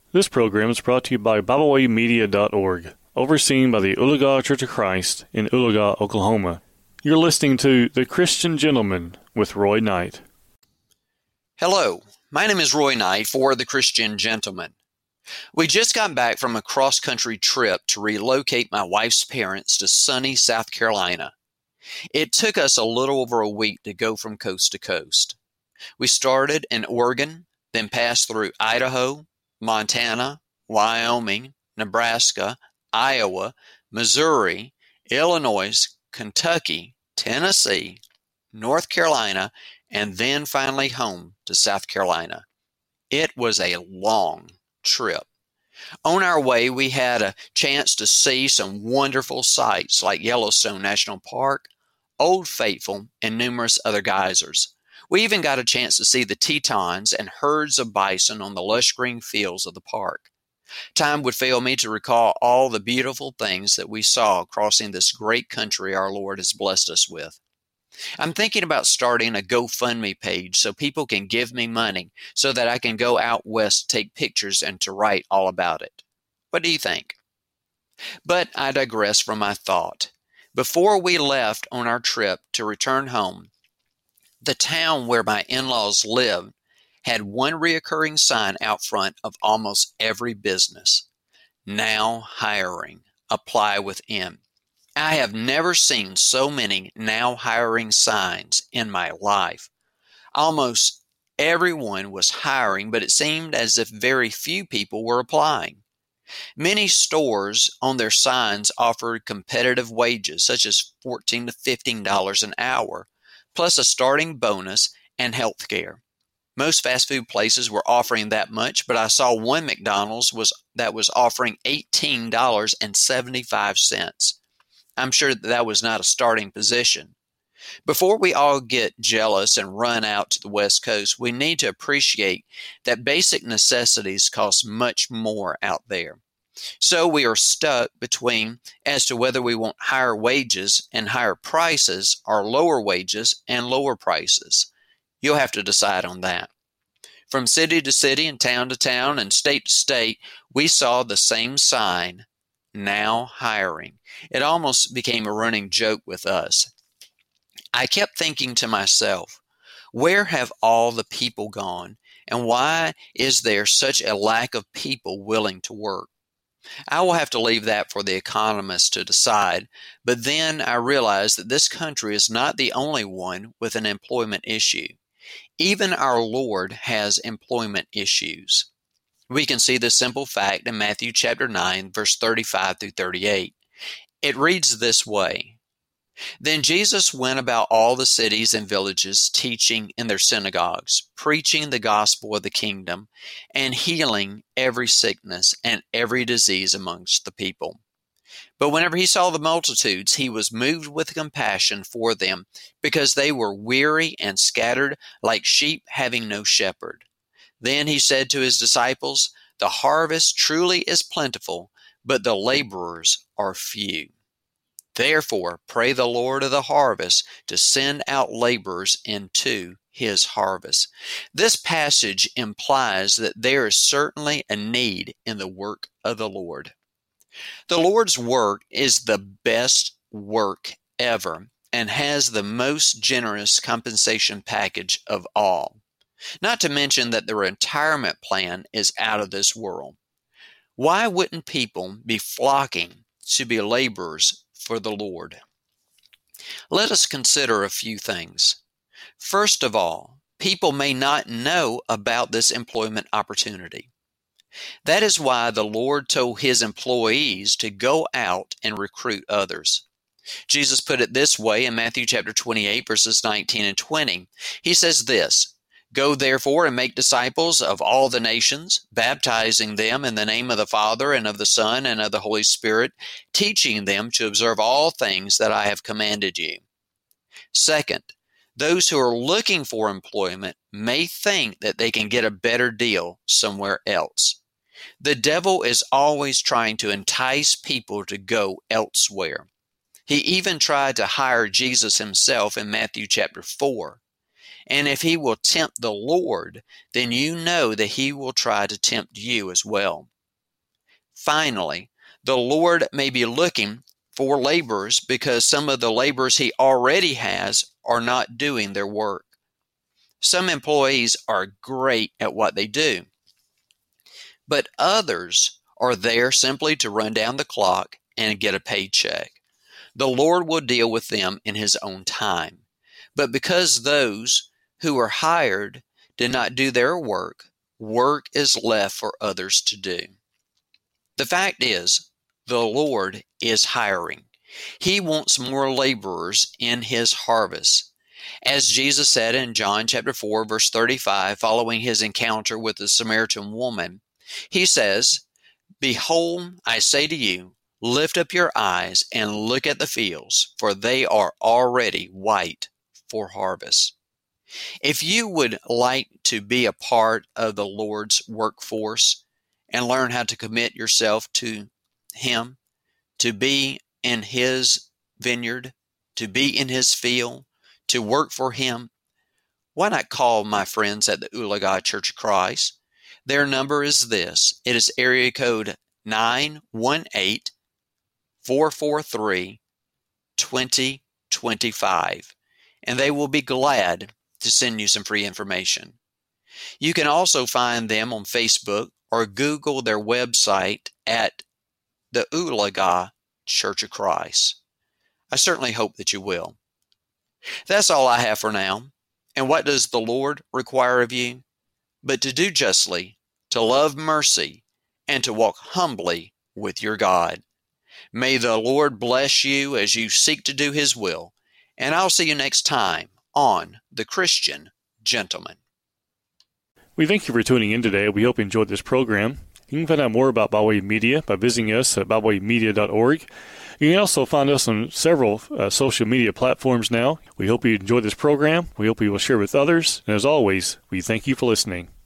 This program is brought to you by BibleWayMedia.org, overseen by the Oologah Church of Christ in Oologah, Oklahoma. You're listening to The Christian Gentleman with Roy Knight. Hello, my name is Roy Knight for The Christian Gentleman. We just got back from a cross-country trip to relocate my wife's parents to sunny South Carolina. It took us a little over a week to go from coast to coast. We started in Oregon, then passed through Idaho, Montana, Wyoming, Nebraska, Iowa, Missouri, Illinois, Kentucky, Tennessee, North Carolina, and then finally home to South Carolina. It was a long trip. On our way, we had a chance to see some wonderful sights like Yellowstone National Park, Old Faithful, and numerous other geysers. We even got a chance to see the Tetons and herds of bison on the lush green fields of the park. Time would fail me to recall all the beautiful things that we saw crossing this great country our Lord has blessed us with. I'm thinking about starting a GoFundMe page so people can give me money so that I can go out west to take pictures and to write all about it. What do you think? But I digress from my thought. Before we left on our trip to return home, the town where my in-laws lived had one reoccurring sign out front of almost every business. Now hiring. Apply within. I have never seen so many now hiring signs in my life. Almost everyone was hiring, but it seemed as if very few people were applying. Many stores on their signs offered competitive wages, such as $14 to $15 an hour, plus a starting bonus and health care. Most fast food places were offering that much, but I saw one McDonald's that was offering $18.75. I'm sure that was not a starting position. Before we all get jealous and run out to the West Coast, we need to appreciate that basic necessities cost much more out there. So we are stuck between as to whether we want higher wages and higher prices or lower wages and lower prices. You'll have to decide on that. From city to city and town to town and state to state, we saw the same sign, now hiring. It almost became a running joke with us. I kept thinking to myself, where have all the people gone, and why is there such a lack of people willing to work? I will have to leave that for the economists to decide, but then I realized that this country is not the only one with an employment issue. Even our Lord has employment issues. We can see this simple fact in Matthew chapter 9, verse 35 through 38. It reads this way. Then Jesus went about all the cities and villages, teaching in their synagogues, preaching the gospel of the kingdom, and healing every sickness and every disease amongst the people. But whenever he saw the multitudes, he was moved with compassion for them, because they were weary and scattered like sheep having no shepherd. Then he said to his disciples, the harvest truly is plentiful, but the laborers are few. Therefore, pray the Lord of the harvest to send out laborers into his harvest. This passage implies that there is certainly a need in the work of the Lord. The Lord's work is the best work ever and has the most generous compensation package of all. Not to mention that the retirement plan is out of this world. Why wouldn't people be flocking to be laborers for the Lord? Let us consider a few things. First of all, people may not know about this employment opportunity. That is why the Lord told his employees to go out and recruit others. Jesus put it this way in Matthew chapter 28, verses 19 and 20. He says this, Go therefore and make disciples of all the nations, baptizing them in the name of the Father and of the Son and of the Holy Spirit, teaching them to observe all things that I have commanded you. Second, those who are looking for employment may think that they can get a better deal somewhere else. The devil is always trying to entice people to go elsewhere. He even tried to hire Jesus himself in Matthew chapter 4. And if he will tempt the Lord, then you know that he will try to tempt you as well. Finally, the Lord may be looking for laborers because some of the laborers he already has are not doing their work. Some employees are great at what they do, but others are there simply to run down the clock and get a paycheck. The Lord will deal with them in his own time. But because those who are hired did not do their work, work is left for others to do. The fact is, the Lord is hiring. He wants more laborers in his harvest. As Jesus said in John chapter 4, verse 35, following his encounter with the Samaritan woman, he says, "Behold, I say to you, lift up your eyes and look at the fields, for they are already white for harvest." If you would like to be a part of the Lord's workforce and learn how to commit yourself to him, to be in his vineyard, to be in his field, to work for him, why not call my friends at the Ulaga Church of Christ? Their number is this. It is area code 918-443-2025, and they will be glad to send you some free information. You can also find them on Facebook or Google their website at the Ulaga Church of Christ. I certainly hope that you will. That's all I have for now. And what does the Lord require of you? But to do justly, to love mercy, and to walk humbly with your God. May the Lord bless you as you seek to do his will. And I'll see you next time on The Christian Gentleman. We thank you for tuning in today. We hope you enjoyed this program. You can find out more about Byway Media by visiting us at bywaymedia.org. You can also find us on several social media platforms now. We hope you enjoyed this program. We hope you will share with others. And as always, we thank you for listening.